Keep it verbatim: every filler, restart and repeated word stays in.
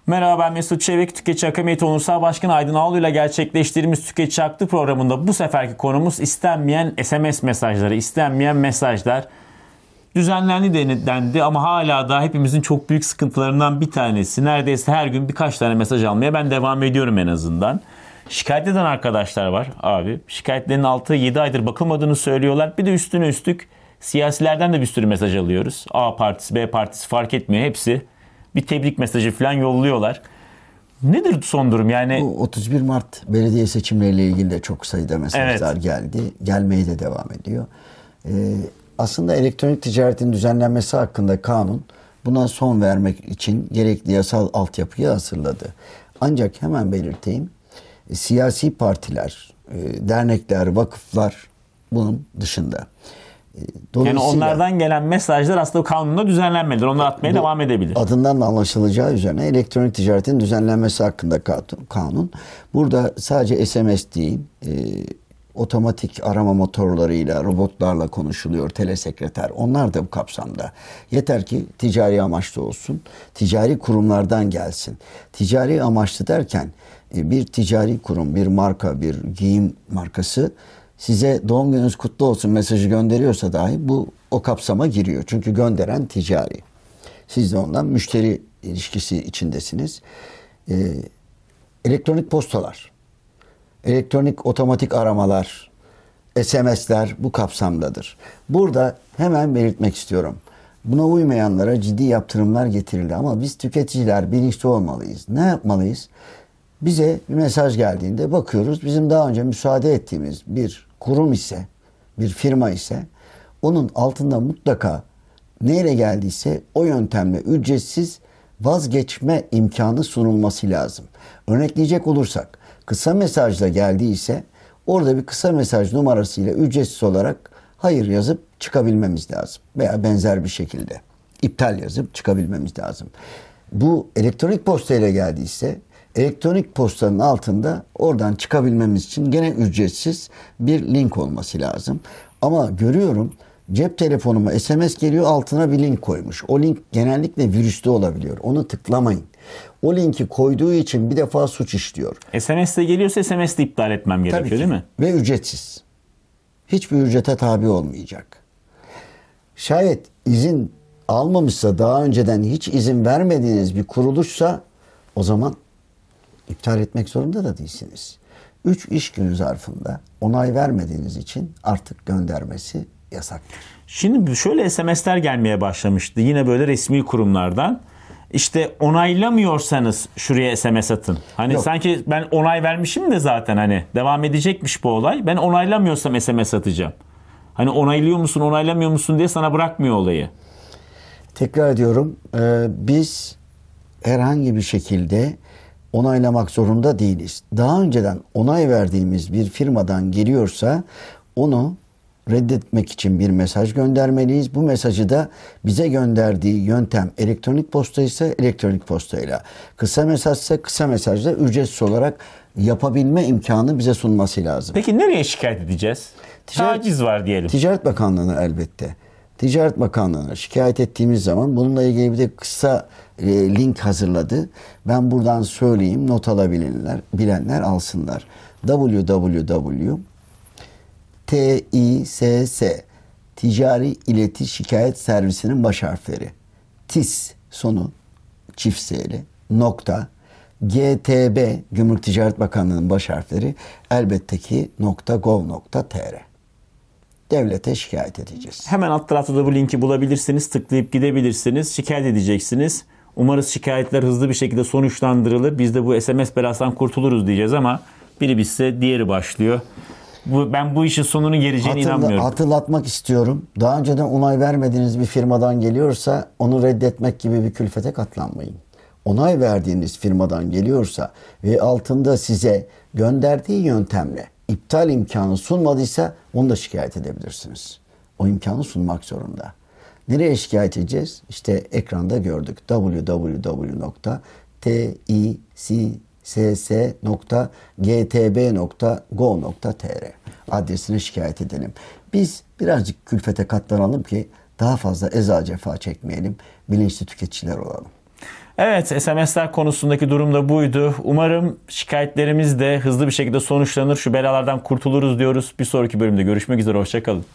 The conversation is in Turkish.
Merhaba, ben Mesut Çevik. Tüketici Akademi Onursal Başkanı Aydın Ağoğlu ile gerçekleştirdiğimiz Tüketici Hakkı programında bu seferki konumuz istenmeyen S M S mesajları, istenmeyen mesajlar. Düzenlendi dendi ama hala da hepimizin çok büyük sıkıntılarından bir tanesi. Neredeyse her gün birkaç tane mesaj almaya ben devam ediyorum en azından. Şikayet eden arkadaşlar var abi. Şikayetlerin altı yedi aydır bakılmadığını söylüyorlar. Bir de üstüne üstlük siyasilerden de bir sürü mesaj alıyoruz. A partisi, B partisi fark etmiyor. Hepsi bir tebrik mesajı falan yolluyorlar. Nedir son durum yani? Bu otuz bir Mart belediye seçimleriyle ilgili de çok sayıda mesajlar evet. geldi. Gelmeye de devam ediyor. Ee, aslında elektronik ticaretin düzenlenmesi hakkında kanun buna son vermek için gerekli yasal altyapıyı hazırladı. Ancak hemen belirteyim, siyasi partiler, dernekler, vakıflar bunun dışında. Yani onlardan gelen mesajlar aslında kanunda düzenlenmelidir. Onları atmaya devam edebilir. Adından da anlaşılacağı üzerine elektronik ticaretin düzenlenmesi hakkında kanun. Burada sadece S M S değil, e, otomatik arama motorlarıyla, robotlarla konuşuluyor, telesekreter. Onlar da bu kapsamda. Yeter ki ticari amaçlı olsun, ticari kurumlardan gelsin. Ticari amaçlı derken e, bir ticari kurum, bir marka, bir giyim markası size doğum gününüz kutlu olsun mesajı gönderiyorsa dahi bu o kapsama giriyor. Çünkü gönderen ticari. Siz de ondan müşteri ilişkisi içindesiniz. Ee, elektronik postalar, elektronik otomatik aramalar, S M S'ler bu kapsamdadır. Burada hemen belirtmek istiyorum. Buna uymayanlara ciddi yaptırımlar getirildi ama biz tüketiciler bilinçli olmalıyız. Ne yapmalıyız? Bize bir mesaj geldiğinde bakıyoruz, bizim daha önce müsaade ettiğimiz bir kurum ise, bir firma ise onun altında mutlaka neyle geldiyse o yöntemle ücretsiz vazgeçme imkanı sunulması lazım. Örnekleyecek olursak, kısa mesajla geldiyse orada bir kısa mesaj numarasıyla ücretsiz olarak hayır yazıp çıkabilmemiz lazım. Veya benzer bir şekilde iptal yazıp çıkabilmemiz lazım. Bu elektronik postayla geldiyse elektronik postanın altında oradan çıkabilmemiz için gene ücretsiz bir link olması lazım. Ama görüyorum cep telefonuma S M S geliyor, altına bir link koymuş. O link genellikle virüslü olabiliyor. Onu tıklamayın. O linki koyduğu için bir defa suç işliyor. S M S'de geliyorsa S M S'de iptal etmem gerekiyor değil mi? Ve ücretsiz. Hiçbir ücrete tabi olmayacak. Şayet izin almamışsa, daha önceden hiç izin vermediğiniz bir kuruluşsa o zaman İptal etmek zorunda da değilsiniz. üç iş günü zarfında onay vermediğiniz için artık göndermesi yasaktır. Şimdi şöyle S M S'ler gelmeye başlamıştı. Yine böyle resmi kurumlardan. İşte onaylamıyorsanız şuraya S M S atın. Hani Yok. sanki ben onay vermişim de zaten hani devam edecekmiş bu olay. Ben onaylamıyorsam S M S atacağım. Hani onaylıyor musun, onaylamıyor musun diye sana bırakmıyor olayı. Tekrar ediyorum. E, biz herhangi bir şekilde onaylamak zorunda değiliz. Daha önceden onay verdiğimiz bir firmadan geliyorsa onu reddetmek için bir mesaj göndermeliyiz. Bu mesajı da bize gönderdiği yöntem elektronik posta ise elektronik postayla, kısa mesaj ise kısa mesajla ücretsiz olarak yapabilme imkanı bize sunması lazım. Peki nereye şikayet edeceğiz? Ticaret, Taciz var diyelim. Ticaret Bakanlığı'na elbette. Ticaret Bakanlığı'na şikayet ettiğimiz zaman bununla ilgili bir de kısa e, link hazırladı. Ben buradan söyleyeyim, not alabilenler bilenler alsınlar. double-u double-u double-u nokta T İ S S Ticari İleti Şikayet Servisi'nin baş harfleri T İ S sonu çift S'li nokta G T B Gümrük Ticaret Bakanlığı'nın baş harfleri elbette ki .gov.tr. Devlete şikayet edeceğiz. Hemen alt tarafta da bu linki bulabilirsiniz. Tıklayıp gidebilirsiniz. Şikayet edeceksiniz. Umarız şikayetler hızlı bir şekilde sonuçlandırılır. Biz de bu S M S belasından kurtuluruz diyeceğiz ama biri bitse diğeri başlıyor. Bu, ben bu işin sonunun geleceğine Hatırla, inanmıyorum. Hatırlatmak istiyorum. Daha önceden onay vermediğiniz bir firmadan geliyorsa onu reddetmek gibi bir külfete katlanmayın. Onay verdiğiniz firmadan geliyorsa ve altında size gönderdiği yöntemle iptal imkanı sunmadıysa onu da şikayet edebilirsiniz. O imkanı sunmak zorunda. Nereye şikayet edeceğiz? İşte ekranda gördük. double-u double-u double-u nokta T İ S S nokta G T B nokta gov nokta Tr adresine şikayet edelim. Biz birazcık külfete katlanalım ki daha fazla eza cefa çekmeyelim. Bilinçli tüketiciler olalım. Evet, S M S'ler konusundaki durum da buydu. Umarım şikayetlerimiz de hızlı bir şekilde sonuçlanır. Şu belalardan kurtuluruz diyoruz. Bir sonraki bölümde görüşmek üzere. Hoşça kalın.